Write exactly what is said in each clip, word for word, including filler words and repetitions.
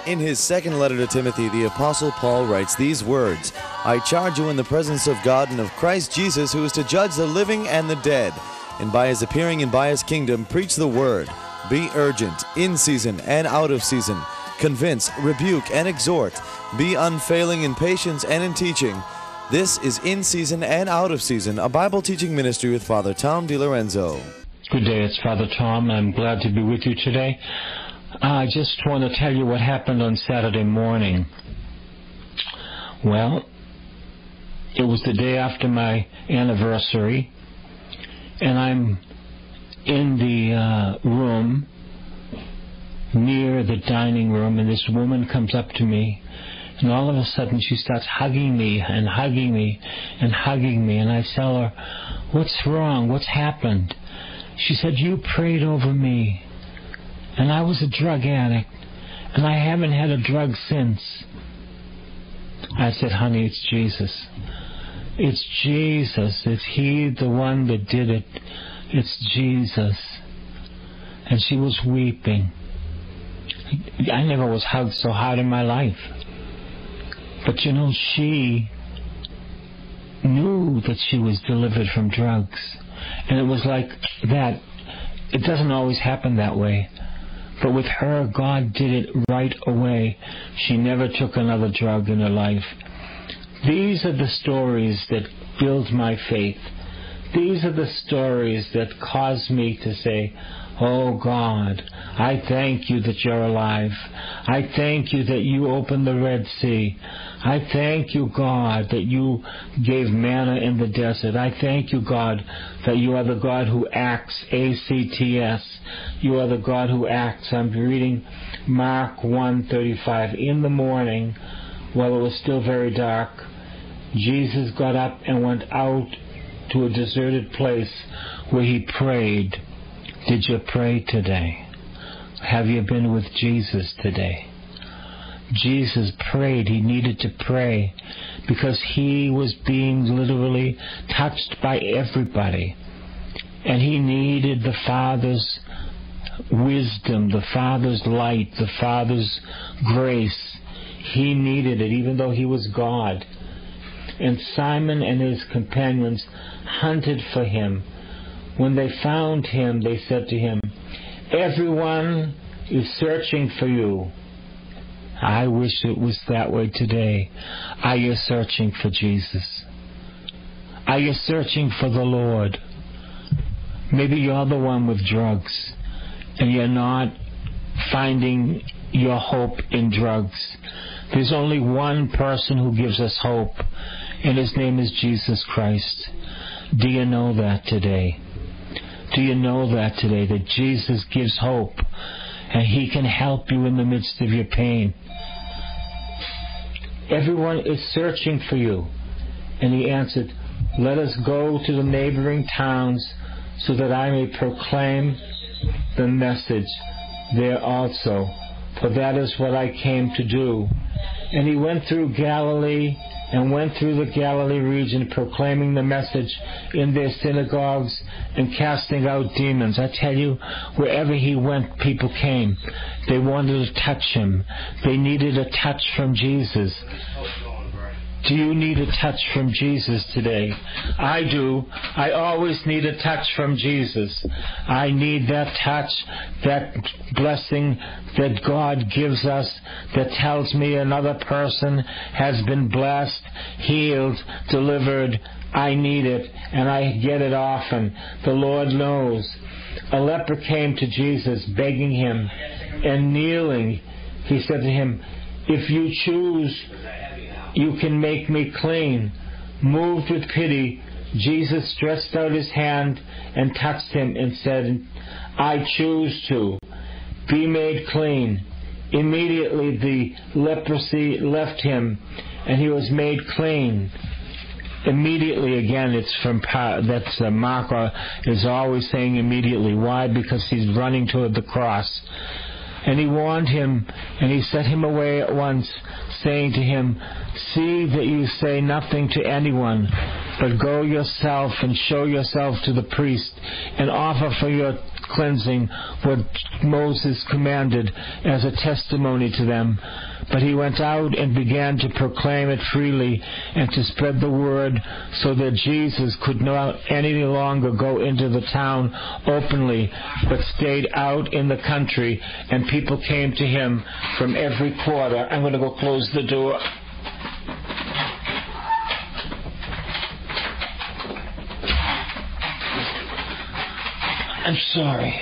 In his second letter to Timothy, the Apostle Paul writes these words, I charge you in the presence of God and of Christ Jesus, who is to judge the living and the dead, and by his appearing and by his kingdom, preach the word. Be urgent, in season and out of season. Convince, rebuke, and exhort. Be unfailing in patience and in teaching. This is In Season and Out of Season, a Bible teaching ministry with Father Tom DiLorenzo. Good day, it's Father Tom. I'm glad to be with you today. I just want to tell you what happened on Saturday morning. Well, it was the day after my anniversary, and I'm in the uh, room near the dining room, and this woman comes up to me, and all of a sudden she starts hugging me and hugging me and hugging me, and I tell her, what's wrong? What's happened? She said, you prayed over me, and I was a drug addict, and I haven't had a drug since. I said, honey, it's Jesus. It's Jesus. It's He, the one that did it. It's Jesus. And she was weeping. I never was hugged so hard in my life. But you know, she knew that she was delivered from drugs. And it was like that. It doesn't always happen that way. But with her, God did it right away. She never took another drug in her life. These are the stories that build my faith. These are the stories that cause me to say, oh God, I thank you that you're alive. I thank you that you opened the Red Sea. I thank you, God, that you gave manna in the desert. I thank you, God, that you are the God who acts, A C T S. You are the God who acts. I'm reading Mark one thirty-five. In the morning, while it was still very dark, Jesus got up and went out to a deserted place where he prayed. Did you pray today? Have you been with Jesus today? Jesus prayed. He needed to pray because he was being literally touched by everybody. And he needed the Father's wisdom, the Father's light, the Father's grace. He needed it, even though he was God. And Simon and his companions hunted for him. When they found him, they said to him, everyone is searching for you. I wish it was that way today. Are you searching for Jesus? Are you searching for the Lord? Maybe you're the one with drugs, and you're not finding your hope in drugs. There's only one person who gives us hope, and his name is Jesus Christ. Do you know that today? Do you know that today, that Jesus gives hope, and he can help you in the midst of your pain? Everyone is searching for you. And he answered, let us go to the neighboring towns so that I may proclaim the message there also, for that is what I came to do. And he went through Galilee and went through the Galilee region, proclaiming the message in their synagogues and casting out demons. I tell you, wherever he went, people came. They wanted to touch him. They needed a touch from Jesus. Do you need a touch from Jesus today? I do. I always need a touch from Jesus. I need that touch, that blessing that God gives us that tells me another person has been blessed, healed, delivered. I need it, and I get it often. The Lord knows. A leper came to Jesus begging him, and kneeling, he said to him, if you choose, you can make me clean. Moved with pity, Jesus stretched out his hand and touched him and said, I choose to. Be made clean. Immediately the leprosy left him, and he was made clean. Immediately, again, it's from that's uh, Mark is always saying immediately. Why? Because he's running toward the cross. And he warned him, and he sent him away at once, saying to him, see that you say nothing to anyone, but go yourself and show yourself to the priest, and offer for your cleansing what Moses commanded as a testimony to them. But he went out and began to proclaim it freely and to spread the word, so that Jesus could not any longer go into the town openly, but stayed out in the country, and people came to him from every quarter. I'm going to go close the door. I'm sorry.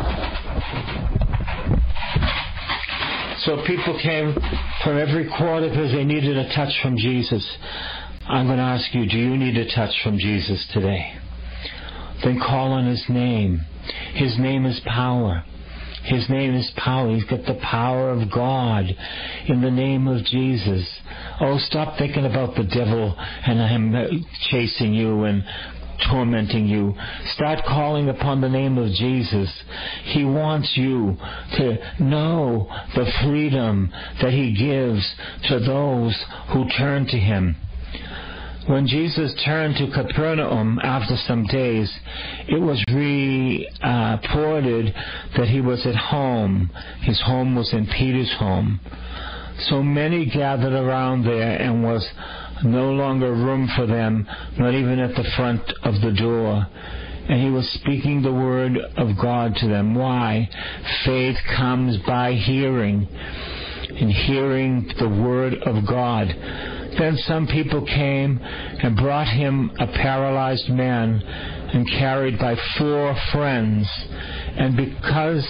So people came from every quarter because they needed a touch from Jesus. I'm going to ask you, do you need a touch from Jesus today? Then call on His name. His name is power. His name is power. He's got the power of God in the name of Jesus. Oh, stop thinking about the devil and him chasing you and tormenting you. Start calling upon the name of Jesus. He wants you to know the freedom that He gives to those who turn to Him. When Jesus turned to Capernaum after some days, it was reported that He was at home. His home was in Peter's home. So many gathered around there, and was no longer room for them, not even at the front of the door. And He was speaking the word of God to them. Why? Faith comes by hearing, and hearing the word of God. Then some people came and brought Him a paralyzed man, and carried by four friends. And because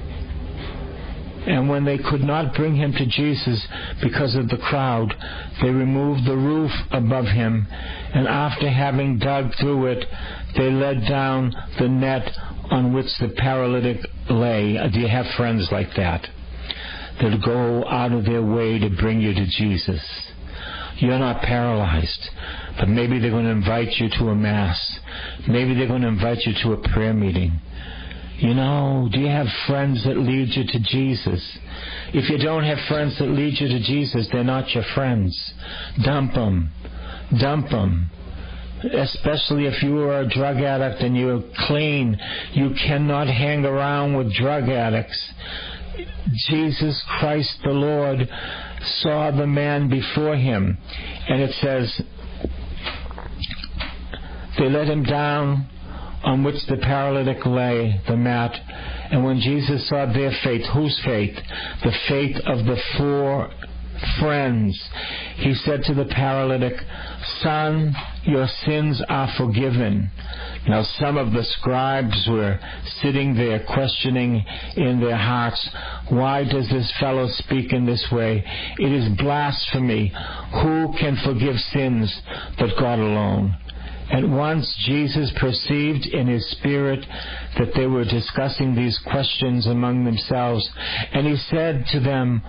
And when they could not bring him to Jesus because of the crowd, they removed the roof above him, and after having dug through it, they let down the net on which the paralytic lay. Do you have friends like that? That go out of their way to bring you to Jesus. You're not paralyzed, but maybe they're going to invite you to a mass. Maybe they're going to invite you to a prayer meeting. You know, do you have friends that lead you to Jesus? If you don't have friends that lead you to Jesus, they're not your friends. Dump them. Dump them. Especially if you are a drug addict and you're clean. You cannot hang around with drug addicts. Jesus Christ the Lord saw the man before Him. And it says, they let him down on which the paralytic lay, the mat. And when Jesus saw their faith, whose faith? The faith of the four friends, He said to the paralytic, Son, your sins are forgiven. Now some of the scribes were sitting there questioning in their hearts, why does this fellow speak in this way? It is blasphemy. Who can forgive sins but God alone? At once Jesus perceived in His spirit that they were discussing these questions among themselves, and He said to them,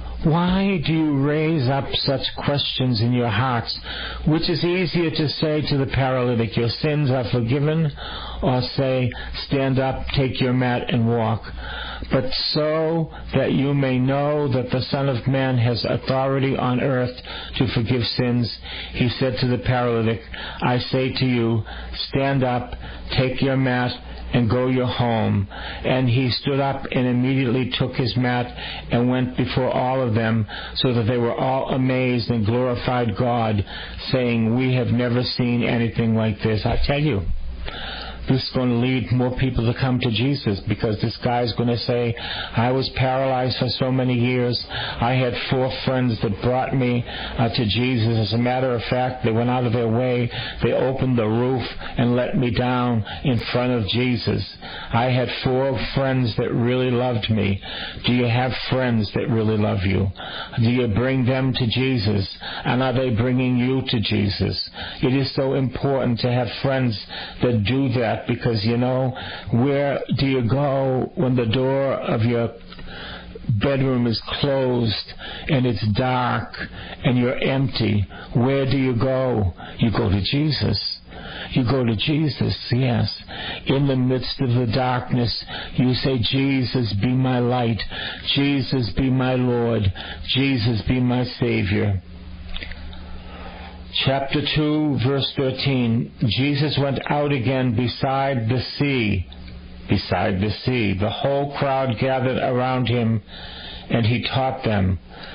why do you raise up such questions in your hearts? Which is easier to say to the paralytic, your sins are forgiven, or say, stand up, take your mat and walk? But so that you may know that the Son of Man has authority on earth to forgive sins, He said to the paralytic, I say to you, stand up, take your mat, and go your home. And he stood up and immediately took his mat and went before all of them, so that they were all amazed and glorified God, saying, we have never seen anything like this. I tell you, this is going to lead more people to come to Jesus, because this guy's going to say, I was paralyzed for so many years. I had four friends that brought me uh, to Jesus. As a matter of fact, they went out of their way. They opened the roof and let me down in front of Jesus. I had four friends that really loved me. Do you have friends that really love you? Do you bring them to Jesus? And are they bringing you to Jesus? It is so important to have friends that do that. Because, you know, where do you go when the door of your bedroom is closed and it's dark and you're empty? Where do you go? You go to Jesus. You go to Jesus, yes. In the midst of the darkness, you say, Jesus, be my light. Jesus, be my Lord. Jesus, be my Savior. Chapter two, verse thirteen. Jesus went out again beside the sea, beside the sea. The whole crowd gathered around him, and he taught them.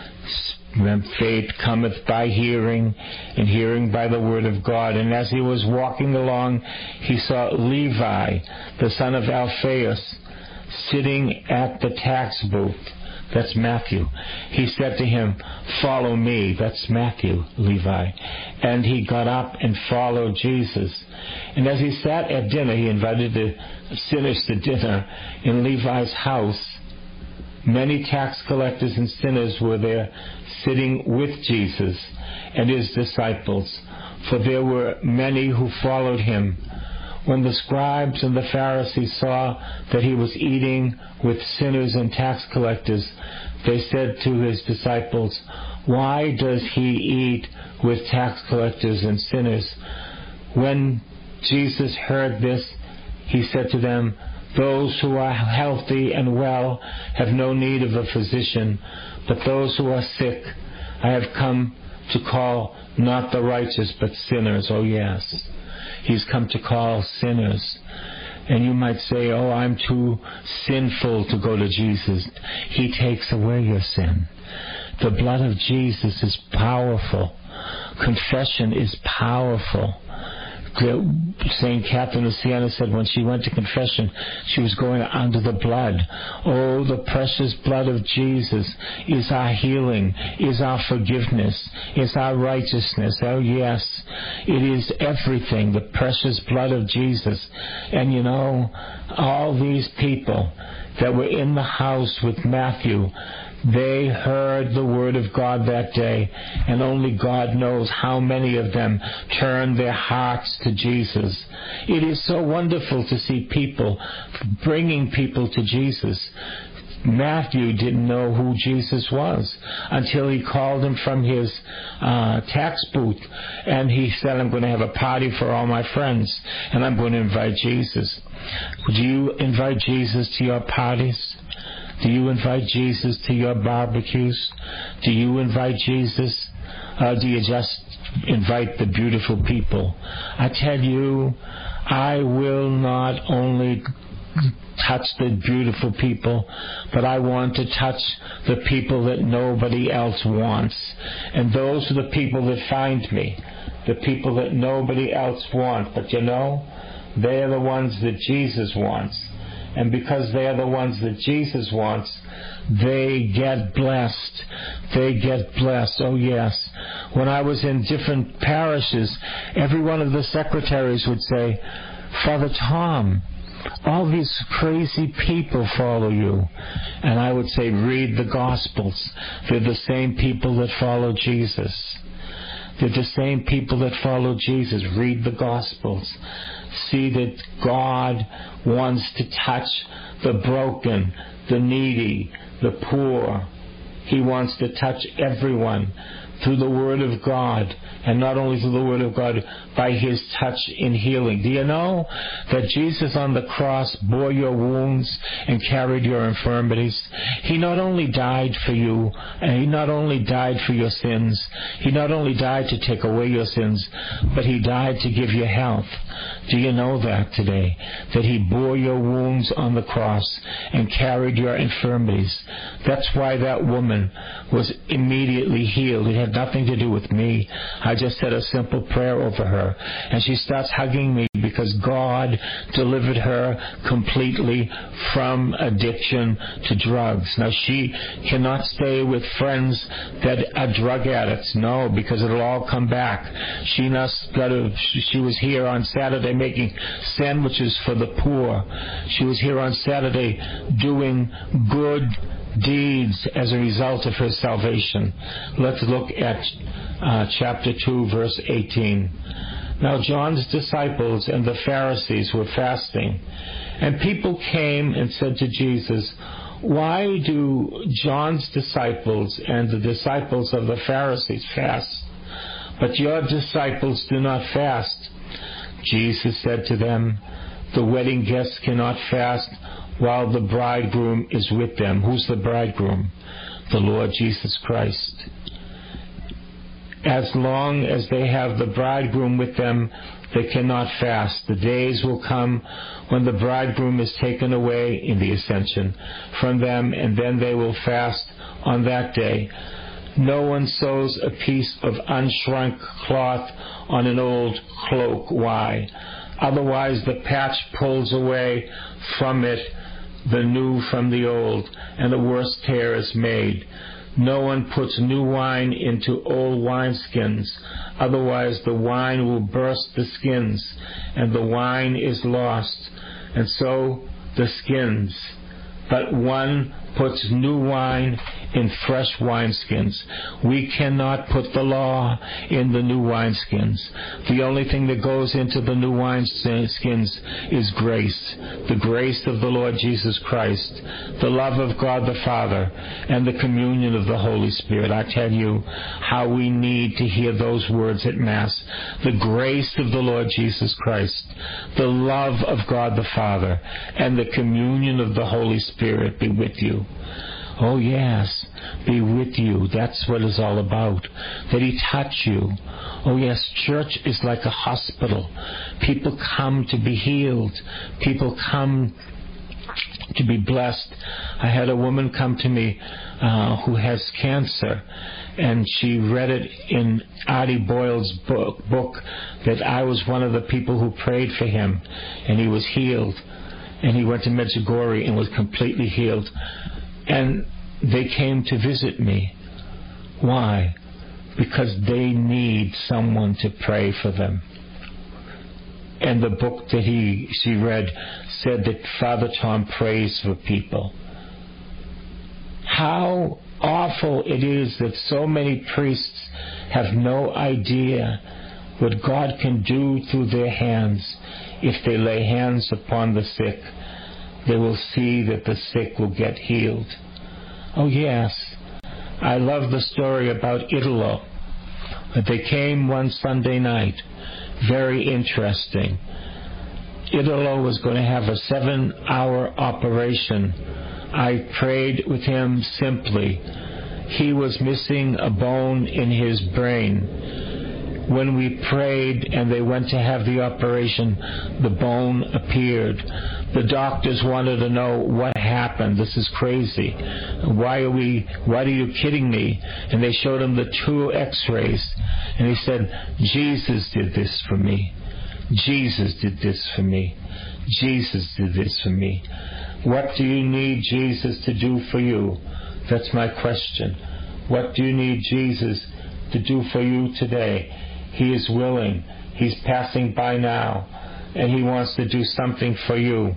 Faith cometh by hearing, and hearing by the word of God. And as he was walking along, he saw Levi, the son of Alphaeus, sitting at the tax booth. That's Matthew. He said to him, "Follow me." That's Matthew, Levi. And he got up and followed Jesus. And as he sat at dinner, he invited the sinners to dinner in Levi's house. Many tax collectors and sinners were there sitting with Jesus and his disciples, for there were many who followed him. When the scribes and the Pharisees saw that he was eating with sinners and tax collectors, they said to his disciples, "Why does he eat with tax collectors and sinners?" When Jesus heard this, he said to them, "Those who are healthy and well have no need of a physician, but those who are sick I have come to call not the righteous but sinners." Oh yes, he's come to call sinners. And you might say, "Oh, I'm too sinful to go to Jesus." He takes away your sin. The blood of Jesus is powerful. Confession is powerful. Saint Catherine of Siena said when she went to confession, she was going under the blood. Oh, the precious blood of Jesus is our healing, is our forgiveness, is our righteousness. Oh, yes, it is everything, the precious blood of Jesus. And you know, all these people that were in the house with Matthew, they heard the word of God that day, and only God knows how many of them turned their hearts to Jesus. It is so wonderful to see people bringing people to Jesus. Matthew didn't know who Jesus was until he called him from his uh, tax booth, and he said, "I'm going to have a party for all my friends, and I'm going to invite Jesus." Do you invite Jesus to your parties? Do you invite Jesus to your barbecues? Do you invite Jesus? Or do you just invite the beautiful people? I tell you, I will not only touch the beautiful people, but I want to touch the people that nobody else wants. And those are the people that find me, the people that nobody else wants. But you know, they are the ones that Jesus wants. And because they are the ones that Jesus wants, they get blessed. They get blessed. Oh, yes. When I was in different parishes, every one of the secretaries would say, "Father Tom, all these crazy people follow you." And I would say, "Read the Gospels. They're the same people that follow Jesus. They're the same people that follow Jesus. Read the Gospels. See that God wants to touch the broken, the needy, the poor. He wants to touch everyone through the Word of God, and not only through the Word of God, by His touch in healing. Do you know that Jesus on the cross bore your wounds and carried your infirmities? He not only died for you, and He not only died for your sins, He not only died to take away your sins, but He died to give you health. Do you know that today? That He bore your wounds on the cross and carried your infirmities. That's why that woman was immediately healed. It had nothing to do with me. I just said a simple prayer over her, and she starts hugging me because God delivered her completely from addiction to drugs. Now, she cannot stay with friends that are drug addicts. No, because it'll all come back. She must got to, she was here on Saturday making sandwiches for the poor. She was here on Saturday doing good deeds as a result of her salvation. Let's look at uh, chapter two, verse eighteen. Now John's disciples and the Pharisees were fasting, and people came and said to Jesus, "Why do John's disciples and the disciples of the Pharisees fast, but your disciples do not fast?" Jesus said to them, "The wedding guests cannot fast while the bridegroom is with them." Who's the bridegroom? The Lord Jesus Christ. As long as they have the bridegroom with them, they cannot fast. The days will come when the bridegroom is taken away in the ascension from them, and then they will fast on that day. No one sews a piece of unshrunk cloth on an old cloak. Why? Otherwise the patch pulls away from it the new from the old, and a worse tear is made. No one puts new wine into old wineskins, otherwise the wine will burst the skins, and the wine is lost, and so the skins. But one puts new wine in fresh wineskins. We cannot put the law in the new wineskins. The only thing that goes into the new wineskins is grace. The grace of the Lord Jesus Christ, the love of God the Father, and the communion of the Holy Spirit. I tell you how we need to hear those words at Mass. The grace of the Lord Jesus Christ, the love of God the Father, and the communion of the Holy Spirit be with you. Oh yes, be with you. That's what it's all about. That He touch you. Oh yes, church is like a hospital. People come to be healed. People come to be blessed. I had a woman come to me uh, who has cancer, and she read it in Artie Boyle's book, book that I was one of the people who prayed for him, and he was healed. And he went to Medjugorje and was completely healed. And they came to visit me. Why? Because they need someone to pray for them. And the book that he she read said that Father Tom prays for people. How awful it is that so many priests have no idea what God can do through their hands. If they lay hands upon the sick, they will see that the sick will get healed. Oh yes, I love the story about Italo. They came one Sunday night. Very interesting. Italo was going to have a seven-hour operation. I prayed with him simply. He was missing a bone in his brain. When we prayed and they went to have the operation, the bone appeared. The doctors wanted to know what happened. This is crazy. Why are we, why are you kidding me? And they showed him the two x-rays. And he said, Jesus did this for me. Jesus did this for me. Jesus did this for me. What do you need Jesus to do for you? That's my question. What do you need Jesus to do for you today? He is willing. He's passing by now, and He wants to do something for you.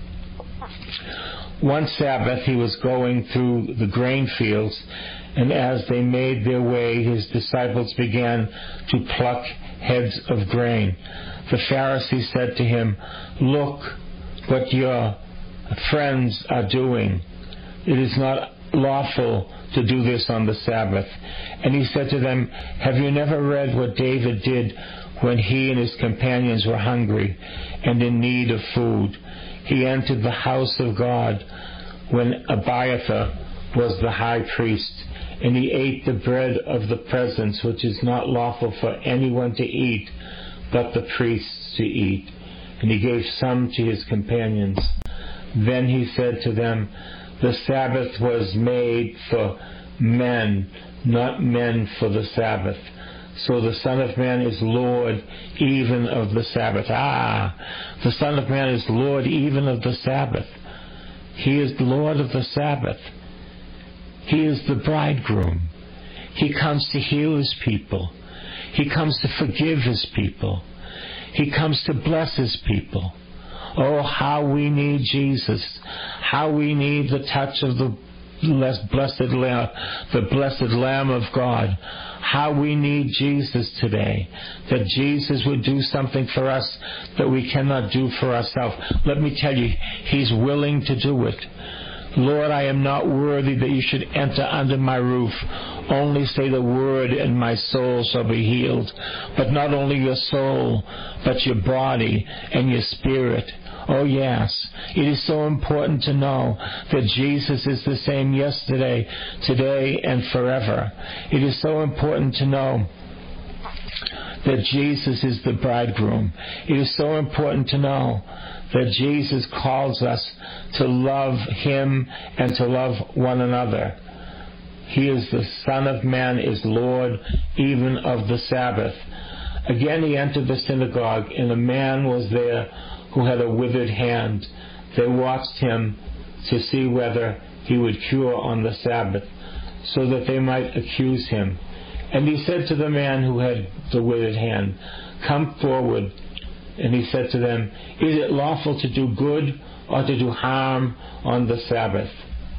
One Sabbath he was going through the grain fields, and as they made their way, His disciples began to pluck heads of grain. The Pharisees said to Him, "Look what your friends are doing. It is not lawful to do this on the Sabbath." And He said to them, "Have you never read what David did when he and his companions were hungry and in need of food? He entered the house of God when Abiathar was the high priest, and he ate the bread of the presence, which is not lawful for anyone to eat, but the priests to eat. And he gave some to his companions. Then he said to them, the Sabbath was made for men, not men for the Sabbath. So the Son of Man is Lord even of the Sabbath." Ah, the Son of Man is Lord even of the Sabbath. He is the Lord of the Sabbath. He is the bridegroom. He comes to heal His people. He comes to forgive His people. He comes to bless His people. Oh, how we need Jesus. How we need the touch of the blessed Lamb, the blessed Lamb of God. How we need Jesus today. That Jesus would do something for us that we cannot do for ourselves. Let me tell you, He's willing to do it. "Lord, I am not worthy that you should enter under my roof. Only say the word and my soul shall be healed." But not only your soul, but your body and your spirit. Oh yes, it is so important to know that Jesus is the same yesterday, today, and forever. It is so important to know that Jesus is the bridegroom. It is so important to know that Jesus calls us to love Him and to love one another. He is the Son of Man, is Lord even of the Sabbath. Again he entered the synagogue, and a man was there who had a withered hand. They watched him to see whether he would cure on the Sabbath, so that they might accuse him. And he said to the man who had the withered hand, "Come forward." And he said to them, "Is it lawful to do good or to do harm on the Sabbath?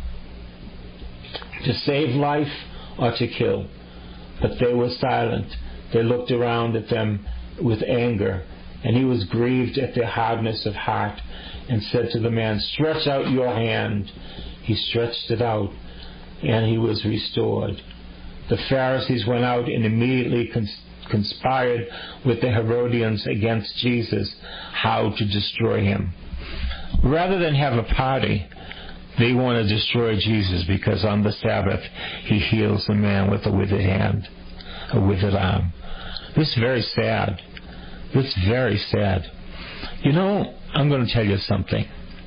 To save life or to kill?" But they were silent. They looked around at them with anger, and he was grieved at their hardness of heart, and said to the man, "Stretch out your hand." He stretched it out, and he was restored. The Pharisees went out and immediately cons- conspired with the Herodians against Jesus, how to destroy him. Rather than have a party, they want to destroy Jesus because on the Sabbath he heals a man with a withered hand, a withered arm. This is very sad. This is very sad. You know, I'm going to tell you something.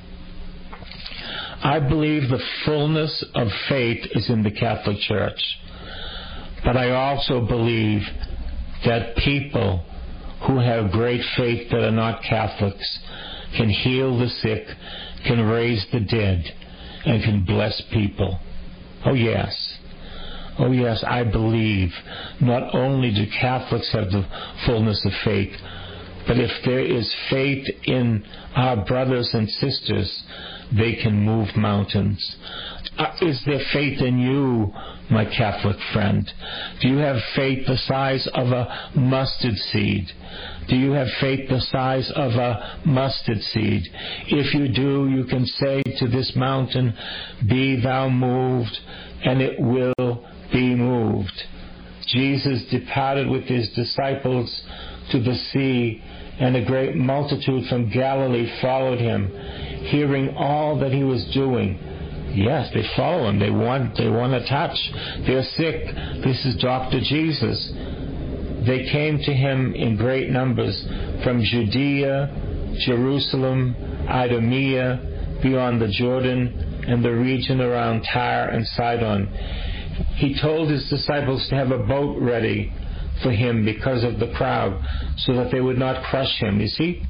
I believe the fullness of faith is in the Catholic Church. But I also believe that people who have great faith that are not Catholics can heal the sick, can raise the dead, and can bless people. Oh yes. Oh yes, I believe not only do Catholics have the fullness of faith, but if there is faith in our brothers and sisters, they can move mountains. Uh, is there faith in you, my Catholic friend? Do you have faith the size of a mustard seed? Do you have faith the size of a mustard seed? If you do, you can say to this mountain, "Be thou moved," and it will be moved. Jesus departed with his disciples to the sea, and a great multitude from Galilee followed him, hearing all that he was doing. Yes, they follow him. They want, they want to touch. They're sick. This is Doctor Jesus. They came to him in great numbers from Judea, Jerusalem, Idumea, beyond the Jordan, and the region around Tyre and Sidon. He told his disciples to have a boat ready for him because of the crowd, so that they would not crush him. You see?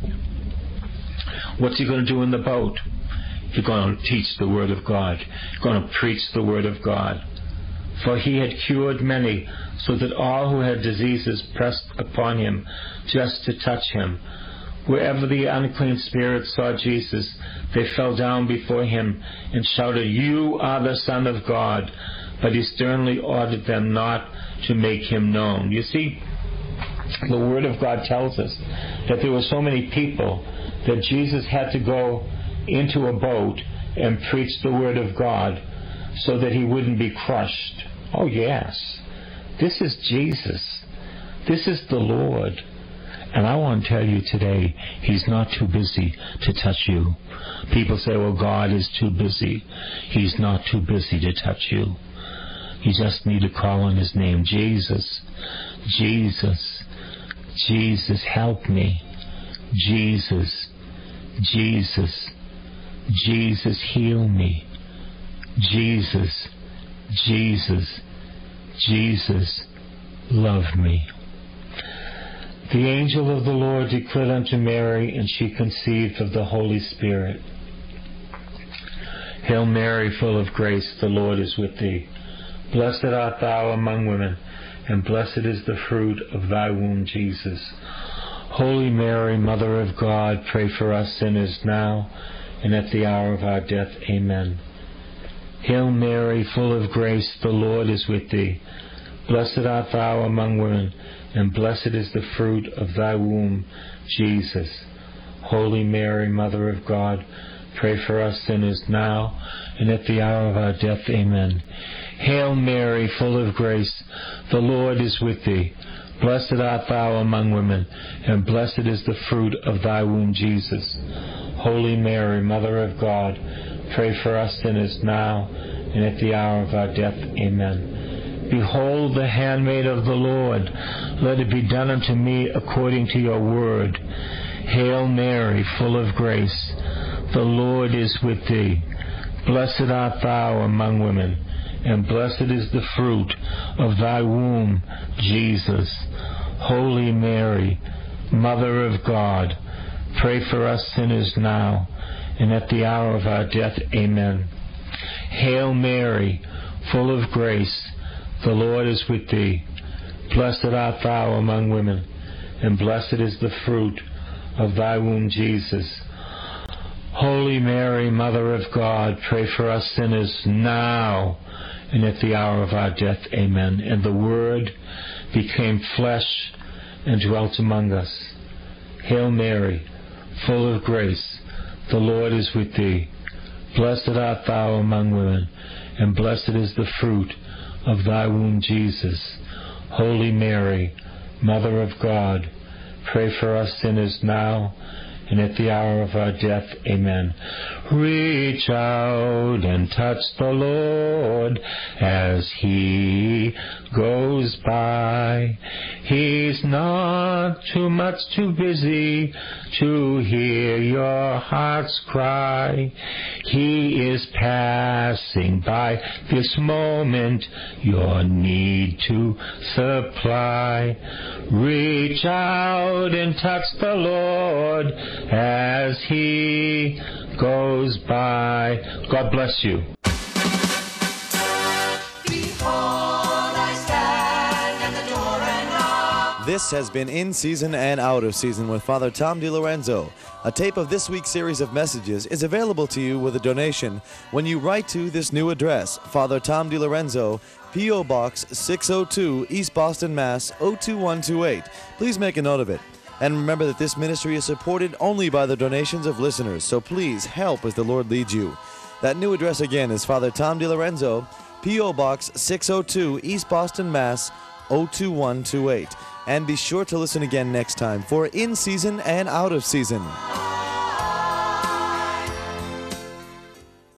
What's he going to do in the boat? He's going to teach the Word of God. He's going to preach the Word of God. For he had cured many, so that all who had diseases pressed upon him just to touch him. Wherever the unclean spirits saw Jesus, they fell down before him and shouted, "You are the Son of God." But he sternly ordered them not to make him known. You see, the Word of God tells us that there were so many people that Jesus had to go into a boat and preach the Word of God so that he wouldn't be crushed. Oh yes, this is Jesus. This is the Lord. And I want to tell you today, he's not too busy to touch you. People say, well, God is too busy. He's not too busy to touch you. You just need to call on his name. Jesus, Jesus, Jesus, help me. Jesus, Jesus, Jesus, heal me. Jesus, Jesus, Jesus, love me. The angel of the Lord declared unto Mary, and she conceived of the Holy Spirit. Hail Mary, full of grace, the Lord is with thee. Blessed art thou among women, and blessed is the fruit of thy womb, Jesus. Holy Mary, Mother of God, pray for us sinners now and at the hour of our death. Amen. Hail Mary, full of grace, the Lord is with thee. Blessed art thou among women, and blessed is the fruit of thy womb, Jesus. Holy Mary, Mother of God, pray for us sinners now and at the hour of our death. Amen. Hail Mary, full of grace, the Lord is with thee. Blessed art thou among women, and blessed is the fruit of thy womb, Jesus. Holy Mary, Mother of God, pray for us sinners now and at the hour of our death. Amen. Behold the handmaid of the Lord. Let it be done unto me according to your word. Hail Mary, full of grace. The Lord is with thee. Blessed art thou among women, and blessed is the fruit of thy womb, Jesus. Holy Mary, Mother of God, pray for us sinners now and at the hour of our death. Amen. Hail Mary, full of grace, the Lord is with thee. Blessed art thou among women, and blessed is the fruit of thy womb, Jesus. Holy Mary, Mother of God, pray for us sinners now and at the hour of our death. Amen. And the Word became flesh and dwelt among us. Hail Mary, full of grace, the Lord is with thee. Blessed art thou among women, and blessed is the fruit of thy womb, Jesus. Holy Mary, Mother of God, pray for us sinners now and at the hour of our death. Amen. Reach out and touch the Lord as he goes by. He's not too much too busy to hear your heart's cry. He is passing by this moment, your need to supply. Reach out and touch the Lord as he goes by. God bless you. Behold, I stand at the door and knock. This has been In Season and Out of Season with Father Tom DiLorenzo. A tape of this week's series of messages is available to you with a donation when you write to this new address, Father Tom DiLorenzo, P O Box six oh two, East Boston, Mass. oh two one two eight. Please make a note of it. And remember that this ministry is supported only by the donations of listeners, so please help as the Lord leads you. That new address again is Father Tom DiLorenzo, P O Box six oh two, East Boston, Mass. oh two one two eight. And be sure to listen again next time for In Season and Out of Season.